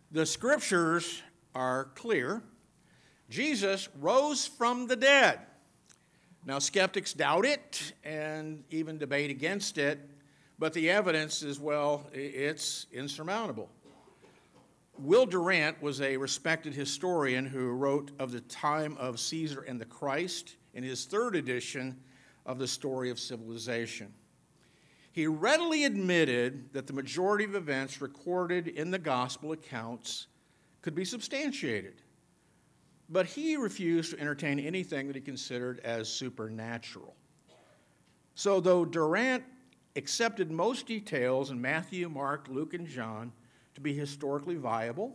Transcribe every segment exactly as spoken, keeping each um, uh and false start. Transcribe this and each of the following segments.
The scriptures are clear. Jesus rose from the dead. Now, skeptics doubt it and even debate against it, but the evidence is, well, it's insurmountable. Will Durant was a respected historian who wrote of the time of Caesar and the Christ in his third edition of the Story of Civilization. He readily admitted that the majority of events recorded in the gospel accounts could be substantiated, but he refused to entertain anything that he considered as supernatural. So though Durant accepted most details in Matthew, Mark, Luke, and John to be historically viable,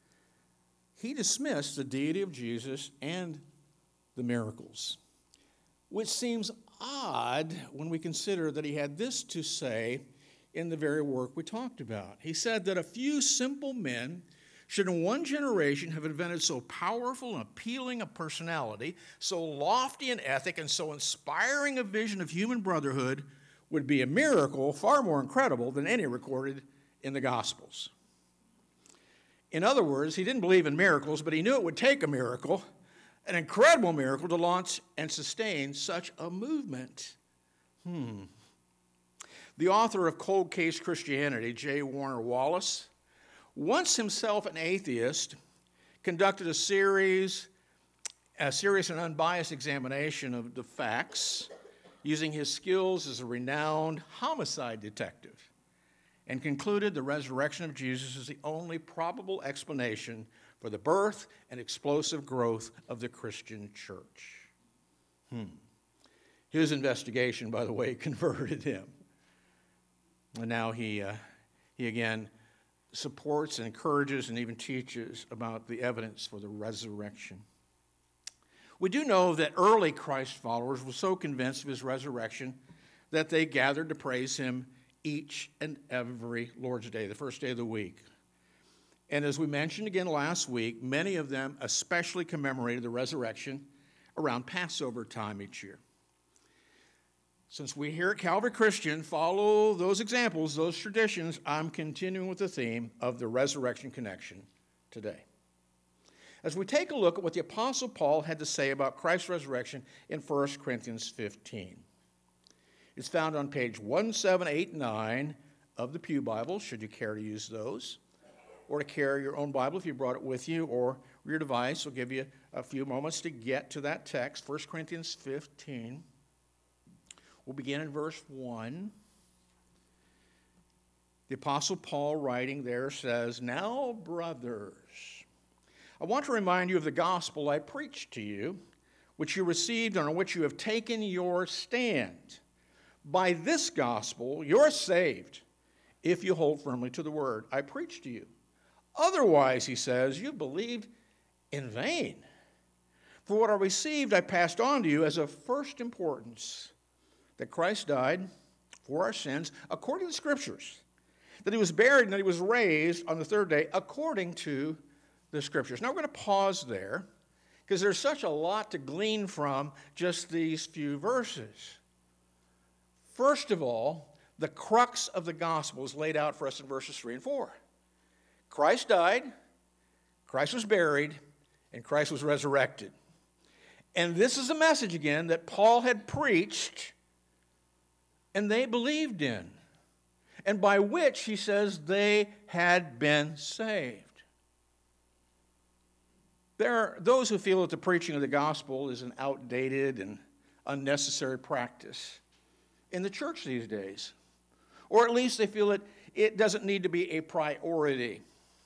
he dismissed the deity of Jesus and the miracles, which seems odd when we consider that he had this to say in the very work we talked about. He said that a few simple men should in one generation have invented so powerful and appealing a personality, so lofty an ethic, and so inspiring a vision of human brotherhood would be a miracle far more incredible than any recorded in the Gospels. In other words, he didn't believe in miracles, but he knew it would take a miracle, an incredible miracle, to launch and sustain such a movement. Hmm. The author of Cold Case Christianity, J. Warner Wallace, once himself an atheist, conducted a series, a serious and unbiased examination of the facts using his skills as a renowned homicide detective, and concluded the resurrection of Jesus is the only probable explanation for the birth and explosive growth of the Christian church. Hmm. His investigation, by the way, converted him. And now he, uh, he again supports and encourages and even teaches about the evidence for the resurrection. We do know that early Christ followers were so convinced of his resurrection that they gathered to praise him each and every Lord's Day, the first day of the week. And as we mentioned again last week, many of them especially commemorated the resurrection around Passover time each year. Since we here at Calvary Christian follow those examples, those traditions, I'm continuing with the theme of the resurrection connection today. As we take a look at what the Apostle Paul had to say about Christ's resurrection in First Corinthians fifteen. It's found on page one seven eight nine of the Pew Bible, should you care to use those, or to carry your own Bible if you brought it with you, or your device will give you a few moments to get to that text, First Corinthians fifteen. We'll begin in verse one. The Apostle Paul, writing there, says, "Now, brothers, I want to remind you of the gospel I preached to you, which you received and on which you have taken your stand. By this gospel you're saved, if you hold firmly to the word I preached to you. Otherwise," he says, "you believed in vain. For what I received I passed on to you as of first importance, that Christ died for our sins according to the Scriptures, that he was buried and that he was raised on the third day according to the Scriptures." Now we're going to pause there because there's such a lot to glean from just these few verses. First of all, the crux of the gospel is laid out for us in verses three and four. Christ died, Christ was buried, and Christ was resurrected. And this is a message again that Paul had preached and they believed in, and by which, he says, they had been saved. There are those who feel that the preaching of the gospel is an outdated and unnecessary practice in the church these days, or at least they feel that it doesn't need to be a priority.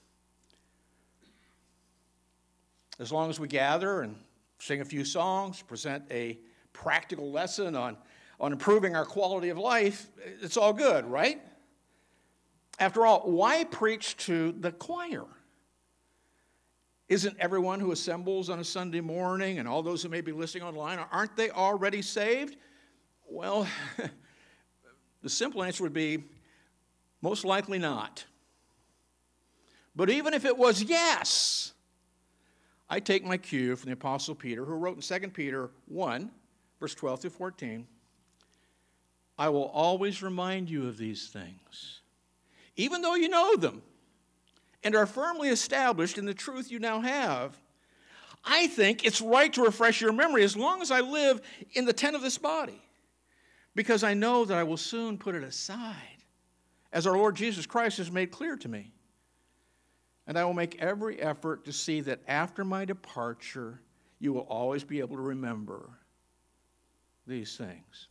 As long as we gather and sing a few songs, present a practical lesson on on improving our quality of life, it's all good, right? After all, why preach to the choir? Isn't everyone who assembles on a Sunday morning and all those who may be listening online, aren't they already saved? Well, the simple answer would be most likely not. But even if it was yes, I take my cue from the Apostle Peter, who wrote in Second Peter one, verse twelve through fourteen, "I will always remind you of these things, even though you know them, and are firmly established in the truth you now have, I think it's right to refresh your memory as long as I live in the tent of this body, because I know that I will soon put it aside, as our Lord Jesus Christ has made clear to me. And I will make every effort to see that after my departure, you will always be able to remember these things.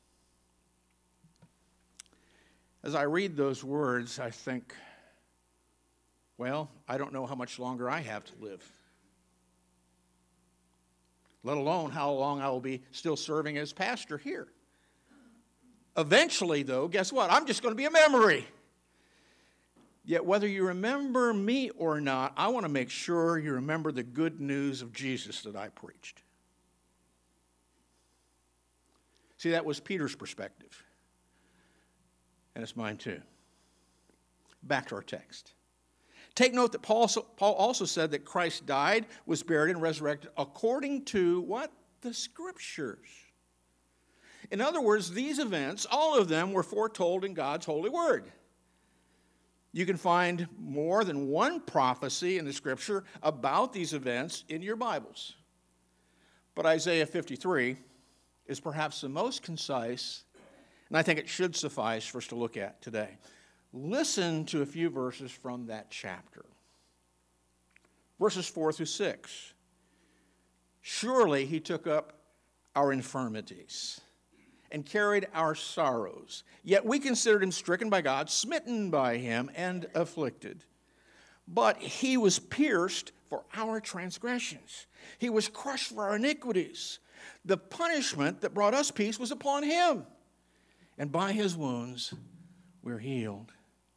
As I read those words, I think, well, I don't know how much longer I have to live, let alone how long I will be still serving as pastor here. Eventually, though, guess what? I'm just going to be a memory. Yet whether you remember me or not, I want to make sure you remember the good news of Jesus that I preached. See, that was Peter's perspective. And it's mine too. Back to our text. Take note that Paul also said that Christ died, was buried, and resurrected according to what? The Scriptures. In other words, these events, all of them were foretold in God's holy word. You can find more than one prophecy in the Scripture about these events in your Bibles. But Isaiah fifty-three is perhaps the most concise, and I think it should suffice for us to look at today. Listen to a few verses from that chapter. Verses four through six. Surely he took up our infirmities and carried our sorrows. Yet we considered him stricken by God, smitten by him, and afflicted. But he was pierced for our transgressions. He was crushed for our iniquities. The punishment that brought us peace was upon him. And by his wounds we're healed.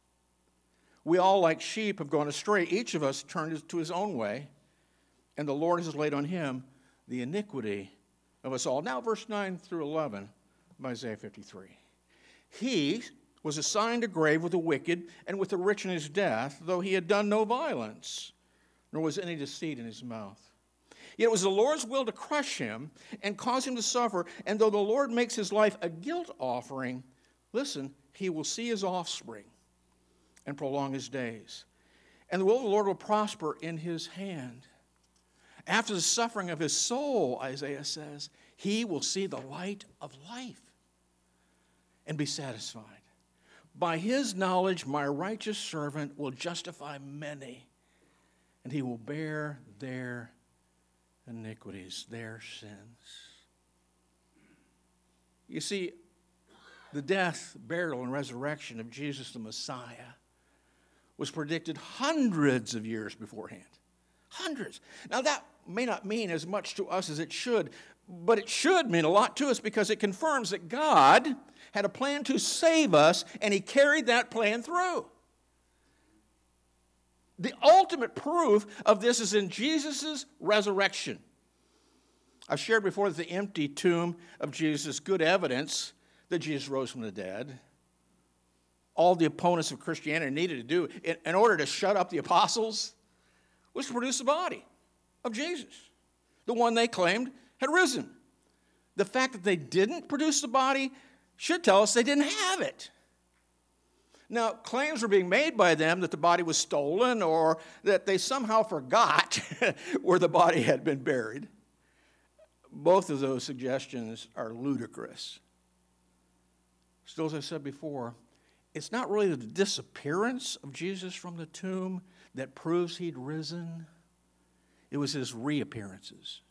We all, like sheep, have gone astray. Each of us turned to his own way. And the Lord has laid on him the iniquity of us all. Now, verse nine through eleven of Isaiah fifty-three. He was assigned a grave with the wicked and with the rich in his death, though he had done no violence, nor was any deceit in his mouth. Yet it was the Lord's will to crush him and cause him to suffer. And though the Lord makes his life a guilt offering, listen, he will see his offspring and prolong his days. And the will of the Lord will prosper in his hand. After the suffering of his soul, Isaiah says, he will see the light of life and be satisfied. By his knowledge, my righteous servant will justify many, and he will bear their iniquities, their sins. You see, the death, burial, and resurrection of Jesus the Messiah was predicted hundreds of years beforehand. Hundreds. Now, that may not mean as much to us as it should, but it should mean a lot to us because it confirms that God had a plan to save us, and he carried that plan through. The ultimate proof of this is in Jesus' resurrection. I've shared before that the empty tomb of Jesus is good evidence that Jesus rose from the dead. All the opponents of Christianity needed to do in, in order to shut up the apostles was to produce the body of Jesus, the one they claimed had risen. The fact that they didn't produce the body should tell us they didn't have it. Now, claims were being made by them that the body was stolen or that they somehow forgot where the body had been buried. Both of those suggestions are ludicrous. Still, as I said before, it's not really the disappearance of Jesus from the tomb that proves he'd risen. It was his reappearances.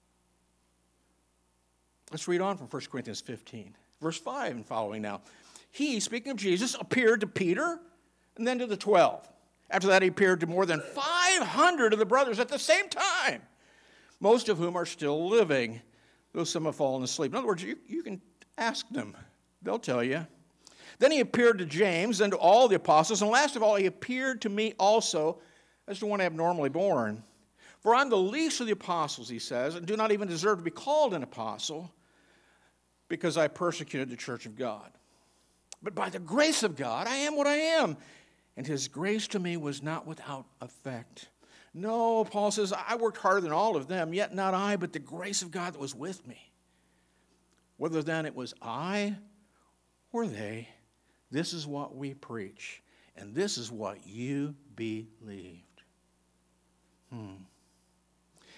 Let's read on from First Corinthians fifteen, verse five and following now. He, speaking of Jesus, appeared to Peter and then to the twelve. After that, he appeared to more than five hundred of the brothers at the same time, most of whom are still living, though some have fallen asleep. In other words, you, you can ask them. They'll tell you. Then he appeared to James and to all the apostles. And last of all, he appeared to me also as the one abnormally born. For I'm the least of the apostles, he says, and do not even deserve to be called an apostle because I persecuted the church of God. But by the grace of God, I am what I am. And his grace to me was not without effect. No, Paul says, I worked harder than all of them, yet not I, but the grace of God that was with me. Whether then it was I or they, this is what we preach, and this is what you believed.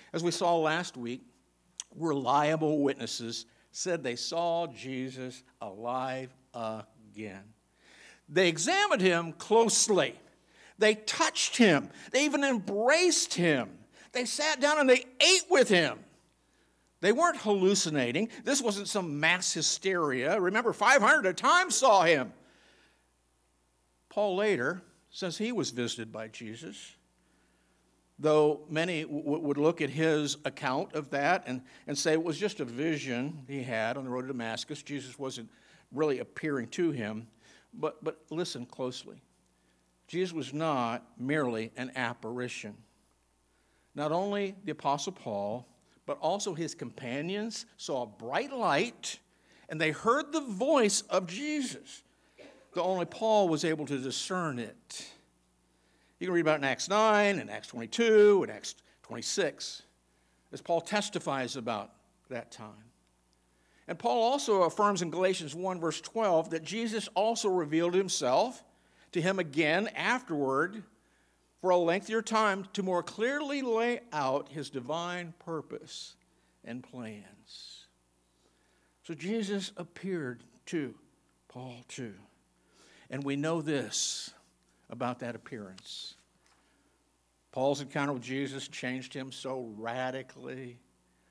As we saw last week, reliable witnesses said they saw Jesus alive again. They examined him closely. They touched him. They even embraced him. They sat down and they ate with him. They weren't hallucinating. This wasn't some mass hysteria. Remember, five hundred at a time saw him. Paul later says he was visited by Jesus, though many w- would look at his account of that and, and say it was just a vision he had on the road to Damascus. Jesus wasn't really appearing to him. But, but listen closely. Jesus was not merely an apparition. Not only the Apostle Paul, but also his companions saw a bright light, and they heard the voice of Jesus, though only Paul was able to discern it. You can read about it in Acts nine, and Acts twenty-two, and Acts twenty-six, as Paul testifies about that time. And Paul also affirms in Galatians one, verse twelve, that Jesus also revealed himself to him again afterward for a lengthier time to more clearly lay out his divine purpose and plans. So Jesus appeared to Paul too. And we know this about that appearance. Paul's encounter with Jesus changed him so radically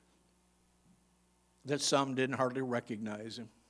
that some didn't hardly recognize him.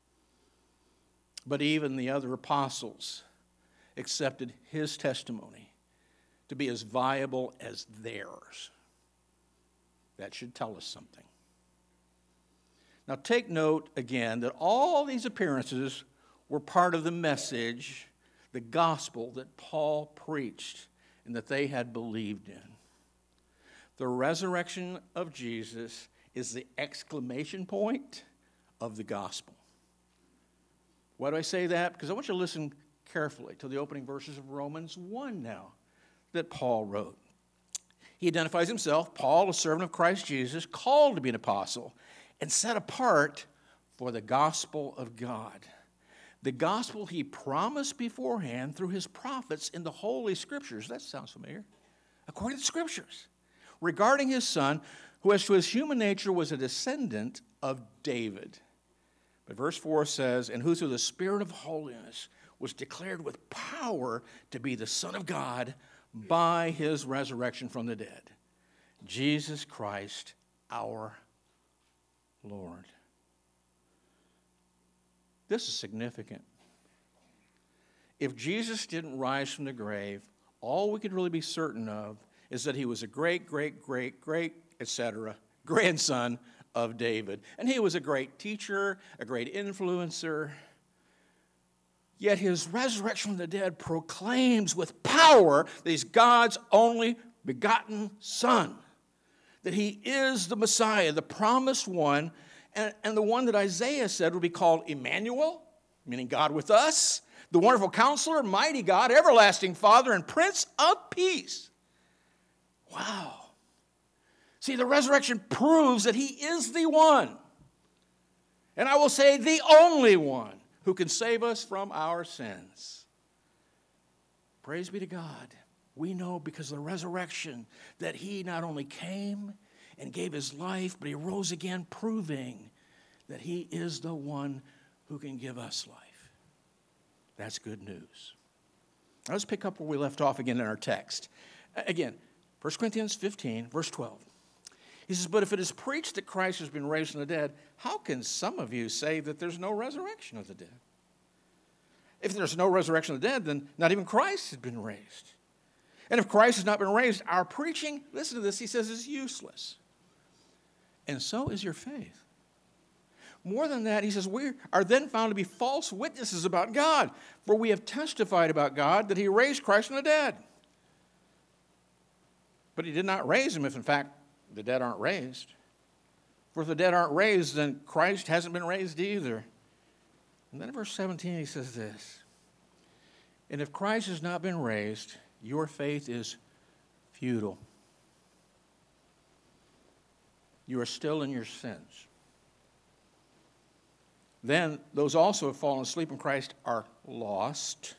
But even the other apostles accepted his testimony to be as viable as theirs. That should tell us something. Now take note again that all these appearances were part of the message, the gospel that Paul preached and that they had believed in. The resurrection of Jesus is the exclamation point of the gospel. Why do I say that? Because I want you to listen carefully to the opening verses of Romans one now that Paul wrote. He identifies himself, Paul, a servant of Christ Jesus, called to be an apostle and set apart for the gospel of God. The gospel he promised beforehand through his prophets in the Holy Scriptures. That sounds familiar. According to the Scriptures. Regarding his son, who as to his human nature was a descendant of David. But verse four says, and who through the Spirit of holiness was declared with power to be the Son of God by his resurrection from the dead. Jesus Christ, our Lord. This is significant. If Jesus didn't rise from the grave, all we could really be certain of is that he was a great, great, great, great, et cetera, grandson of David. And he was a great teacher, a great influencer. Yet his resurrection from the dead proclaims with power that he's God's only begotten Son, that he is the Messiah, the promised one, and, and the one that Isaiah said would be called Emmanuel, meaning God with us, the wonderful counselor, mighty God, everlasting Father, and Prince of Peace. Wow. See, the resurrection proves that he is the one, and I will say the only one, who can save us from our sins. Praise be to God. We know because of the resurrection that he not only came and gave his life, but he rose again, proving that he is the one who can give us life. That's good news. Now let's pick up where we left off again in our text. Again, First Corinthians fifteen, verse twelve. He says, but if it is preached that Christ has been raised from the dead, how can some of you say that there's no resurrection of the dead? If there's no resurrection of the dead, then not even Christ has been raised. And if Christ has not been raised, our preaching, listen to this, he says, is useless. And so is your faith. More than that, he says, we are then found to be false witnesses about God, for we have testified about God that he raised Christ from the dead. But he did not raise him if, in fact, the dead aren't raised. For if the dead aren't raised, then Christ hasn't been raised either. And then in verse seventeen, he says this. And if Christ has not been raised, your faith is futile. You are still in your sins. Then those also who have fallen asleep in Christ are lost.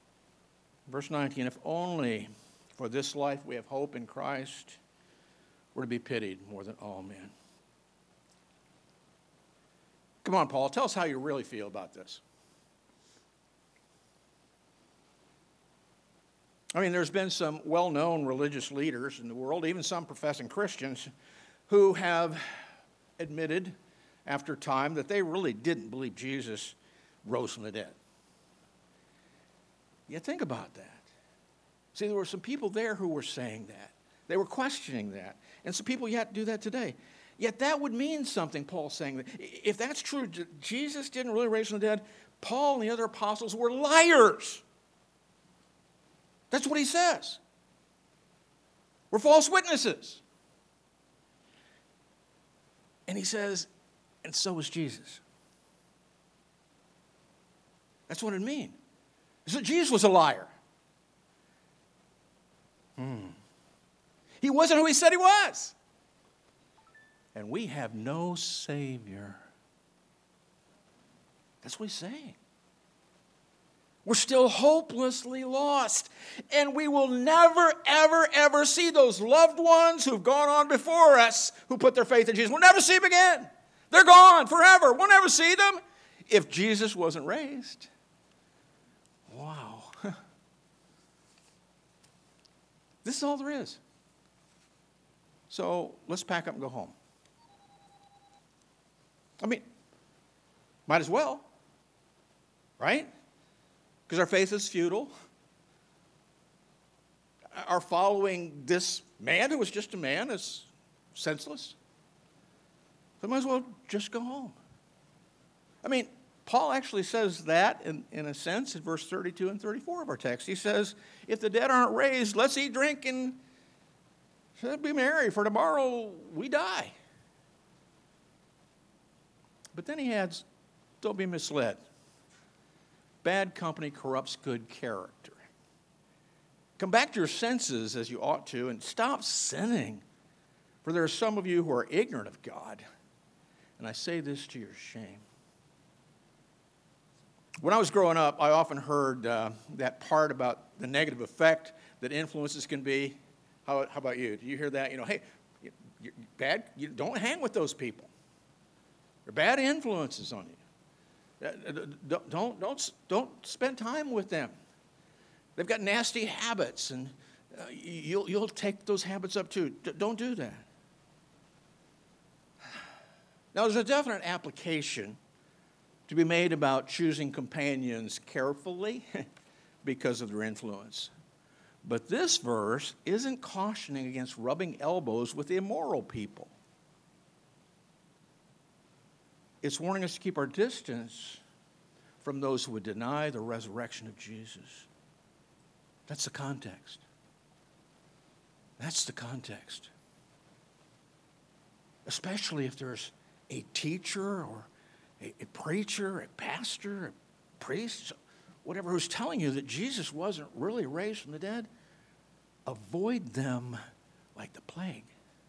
Verse nineteen, if only for this life we have hope in Christ, were to be pitied more than all men. Come on, Paul, tell us how you really feel about this. I mean, there's been some well-known religious leaders in the world, even some professing Christians, who have admitted after time that they really didn't believe Jesus rose from the dead. Yeah, think about that. See, there were some people there who were saying that. They were questioning that. And some people yet do that today. Yet that would mean something, Paul's saying. That if that's true, Jesus didn't really raise from the dead, Paul and the other apostles were liars. That's what he says. We're false witnesses. And he says, and so was Jesus. That's what it means. So Jesus was a liar. Hmm. He wasn't who he said he was. And we have no Savior. That's what he's saying. We're still hopelessly lost. And we will never, ever, ever see those loved ones who've gone on before us who put their faith in Jesus. We'll never see them again. They're gone forever. We'll never see them if Jesus wasn't raised. Wow. This is all there is. So let's pack up and go home. I mean, might as well, right? Because our faith is futile. Our following this man who was just a man is senseless. So might as well just go home. I mean, Paul actually says that in, in a sense in verse thirty-two and thirty-four of our text. He says, if the dead aren't raised, let's eat, drink, and be merry, for tomorrow we die. But then he adds, don't be misled. Bad company corrupts good character. Come back to your senses as you ought to and stop sinning. For there are some of you who are ignorant of God. And I say this to your shame. When I was growing up, I often heard uh, that part about the negative effect that influences can be. How, how about you? Do you hear that? You know, hey, you, you're bad. You don't hang with those people. They're bad influences on you. Don't, don't, don't, don't spend time with them. They've got nasty habits, and uh, you'll, you'll take those habits up too. D- don't do that. Now, there's a definite application to be made about choosing companions carefully because of their influence. But this verse isn't cautioning against rubbing elbows with immoral people. It's warning us to keep our distance from those who would deny the resurrection of Jesus. That's the context. That's the context. Especially if there's a teacher or a, a preacher, a pastor, a priest, whatever, who's telling you that Jesus wasn't really raised from the dead. Avoid them like the plague.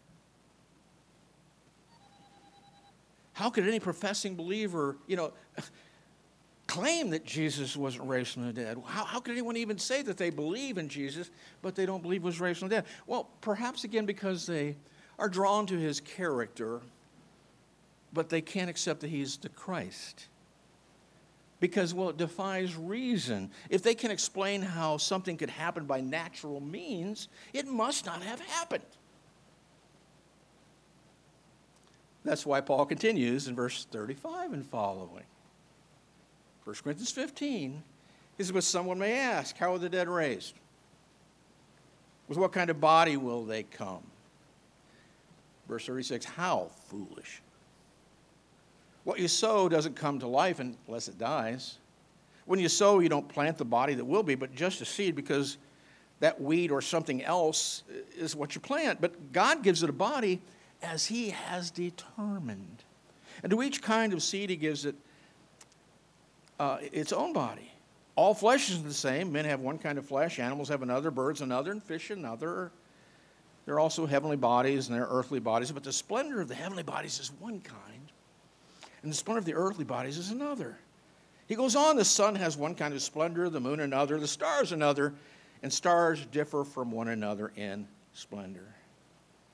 How could any professing believer, you know, claim that Jesus wasn't raised from the dead? How, how could anyone even say that they believe in Jesus, but they don't believe he was raised from the dead? Well, perhaps again because they are drawn to his character, but they can't accept that he's the Christ. Because, well, it defies reason. If they can explain how something could happen by natural means, it must not have happened. That's why Paul continues in verse thirty-five and following. First Corinthians fifteen is what someone may ask, how are the dead raised? With what kind of body will they come? Verse thirty-six, how foolish. What you sow doesn't come to life unless it dies. When you sow, you don't plant the body that will be, but just a seed, because that weed or something else is what you plant. But God gives it a body as he has determined. And to each kind of seed he gives it uh, its own body. All flesh is the same. Men have one kind of flesh, animals have another, birds another, and fish another. There are also heavenly bodies and there are earthly bodies, but the splendor of the heavenly bodies is one kind, and the splendor of the earthly bodies is another. He goes on, the sun has one kind of splendor, the moon another, the stars another, and stars differ from one another in splendor.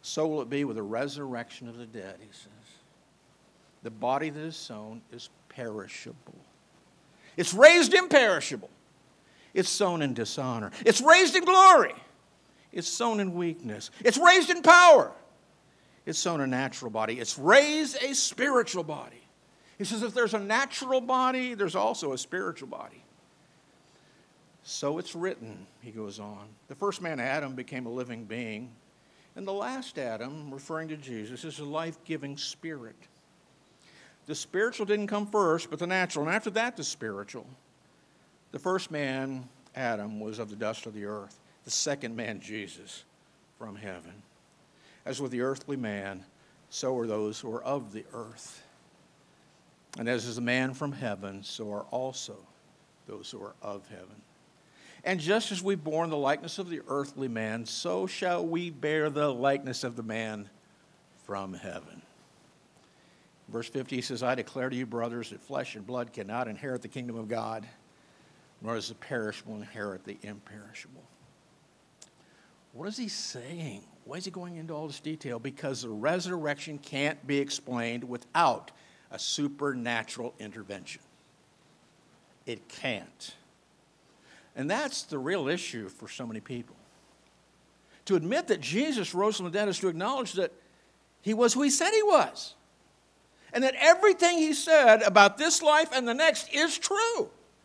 so will it be with the resurrection of the dead, he says. The body that is sown is perishable. It's raised imperishable. It's sown in dishonor. It's raised in glory. It's sown in weakness. It's raised in power. It's sown a natural body. It's raised a spiritual body. He says if there's a natural body, there's also a spiritual body. So it's written, he goes on. The first man, Adam, became a living being. And the last Adam, referring to Jesus, is a life-giving spirit. The spiritual didn't come first, but the natural. And after that, the spiritual. The first man, Adam, was of the dust of the earth. The second man, Jesus, from heaven. As with the earthly man, so are those who are of the earth. And as is the man from heaven, so are also those who are of heaven. And just as we've borne the likeness of the earthly man, so shall we bear the likeness of the man from heaven. Verse fifty, he says, I declare to you, brothers, that flesh and blood cannot inherit the kingdom of God, nor does the perishable inherit the imperishable. What is he saying? Why is he going into all this detail? Because the resurrection can't be explained without a supernatural intervention. It can't. And that's the real issue for so many people. To admit that Jesus rose from the dead is to acknowledge that he was who he said he was. And that everything he said about this life and the next is true.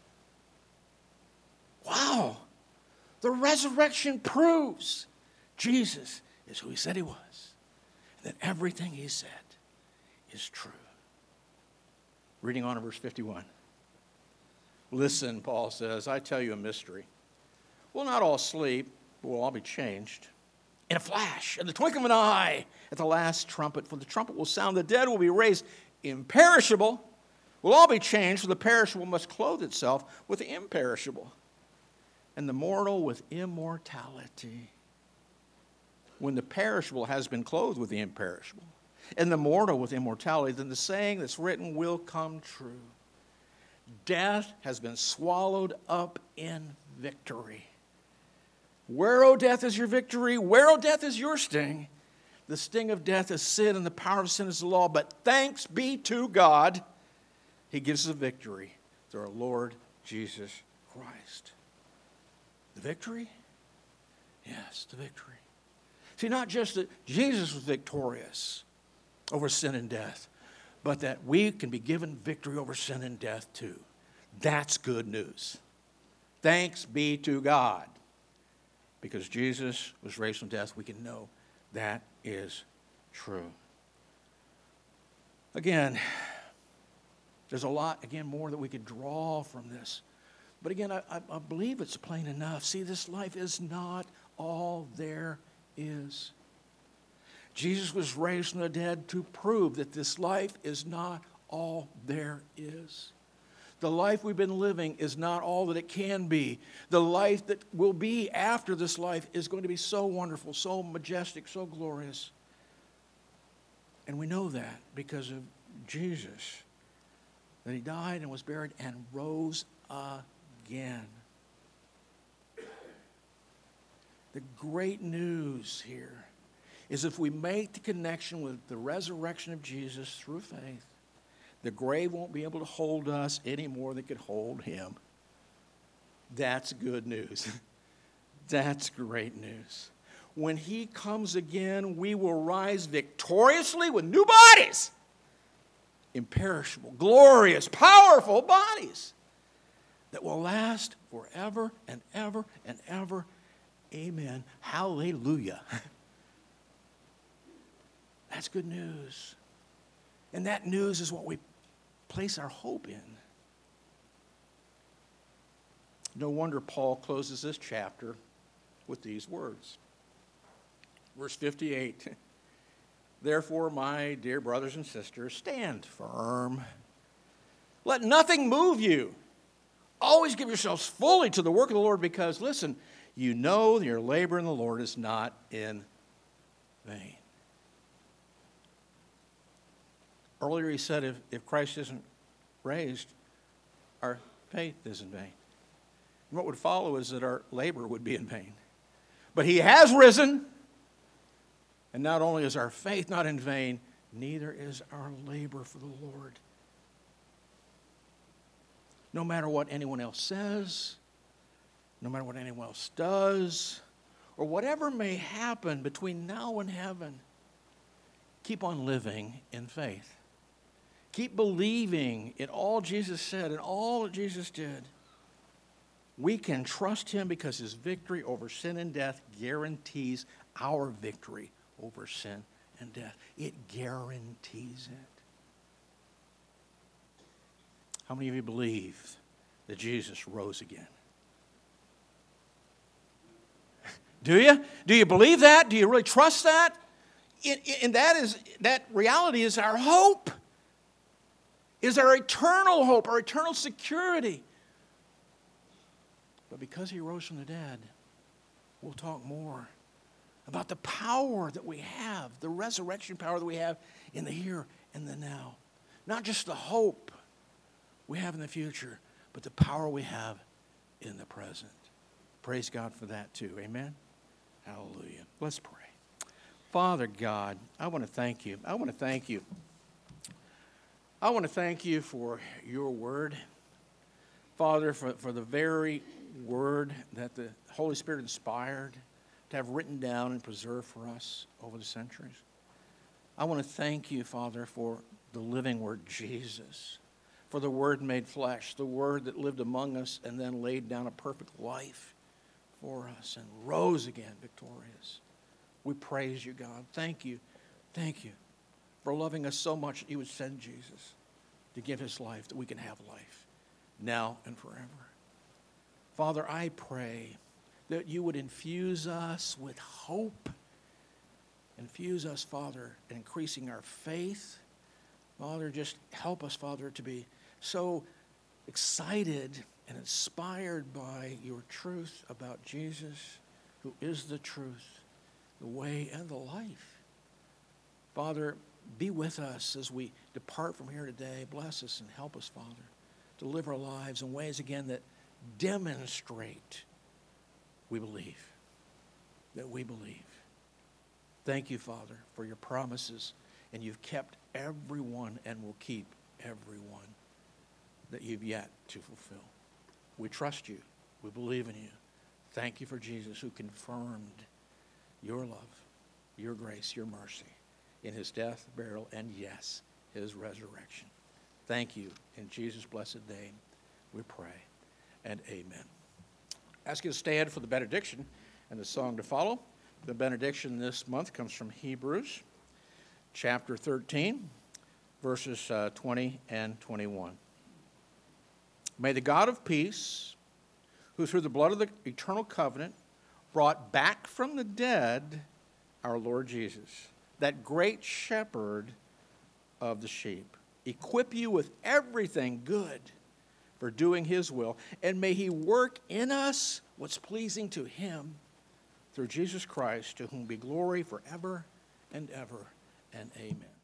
Wow. The resurrection proves Jesus is who he said he was. And that everything he said is true. Reading on in verse fifty-one. Listen, Paul says, I tell you a mystery. We'll not all sleep, but we'll all be changed. In a flash, in the twinkling of an eye, at the last trumpet. For the trumpet will sound, the dead will be raised imperishable. We'll all be changed, for the perishable must clothe itself with the imperishable, and the mortal with immortality. When the perishable has been clothed with the imperishable, and the mortal with immortality, then the saying that's written will come true. Death has been swallowed up in victory. Where, O death, is your victory? Where, O death, is your sting? The sting of death is sin, and the power of sin is the law. But thanks be to God, he gives us a victory through our Lord Jesus Christ. The victory? Yes, the victory. See, not just that Jesus was victorious over sin and death, but that we can be given victory over sin and death too. That's good news. Thanks be to God. Because Jesus was raised from death, we can know that is true. Again, there's a lot, again, more that we could draw from this. But again, I, I believe it's plain enough. See, this life is not all there is. Jesus was raised from the dead to prove that this life is not all there is. The life we've been living is not all that it can be. The life that will be after this life is going to be so wonderful, so majestic, so glorious. And we know that because of Jesus, that he died and was buried and rose again. The great news here is if we make the connection with the resurrection of Jesus through faith, the grave won't be able to hold us any more than it could hold him. That's good news. That's great news. When he comes again, we will rise victoriously with new bodies. Imperishable, glorious, powerful bodies that will last forever and ever and ever. Amen. Hallelujah. That's good news. And that news is what we place our hope in. No wonder Paul closes this chapter with these words. Verse fifty-eight. Therefore, my dear brothers and sisters, stand firm. Let nothing move you. Always give yourselves fully to the work of the Lord because, listen, you know that your labor in the Lord is not in vain. Earlier he said if, if Christ isn't raised, our faith is in vain. And what would follow is that our labor would be in vain. But he has risen, And not only is our faith not in vain, neither is our labor for the Lord. No matter what anyone else says, no matter what anyone else does, or whatever may happen between now and heaven, keep on living in faith. Keep believing in all Jesus said and all that Jesus did. We can trust him because his victory over sin and death guarantees our victory over sin and death. It guarantees it. How many of you believe that Jesus rose again? Do you? Do you believe that? Do you really trust that? And, and that is that reality is our hope. Is our eternal hope, our eternal security. But because he rose from the dead, we'll talk more about the power that we have, the resurrection power that we have in the here and the now. Not just the hope we have in the future, but the power we have in the present. Praise God for that too. Amen? Hallelujah. Let's pray. Father God, I want to thank you. I want to thank you. I want to thank you for your word. Father, for, for the very word that the Holy Spirit inspired to have written down and preserved for us over the centuries. I want to thank you, Father, for the living word, Jesus, for the word made flesh, the word that lived among us and then laid down a perfect life for us and rose again victorious. We praise you, God. Thank you. Thank you for loving us so much that you would send Jesus to give his life that we can have life now and forever. Father, I pray that you would infuse us with hope. Infuse us, Father, in increasing our faith. Father, just help us, Father, to be so excited and inspired by your truth about Jesus, who is the truth, the way, and the life. Father, be with us as we depart from here today. Bless us and help us, Father, to live our lives in ways, again, that demonstrate we believe, that we believe. Thank you, Father, for your promises, and you've kept everyone and will keep everyone that you've yet to fulfill. We trust you. We believe in you. Thank you for Jesus, who confirmed your love, your grace, your mercy in his death, burial, and yes, his resurrection. Thank you. In Jesus' blessed name, we pray, and amen. I ask you to stand for the benediction and the song to follow. The benediction this month comes from Hebrews chapter thirteen, verses uh, twenty and twenty-one. May the God of peace, who through the blood of the eternal covenant brought back from the dead our Lord Jesus, that great shepherd of the sheep, equip you with everything good for doing his will, and may he work in us what's pleasing to him through Jesus Christ, to whom be glory forever and ever, and amen.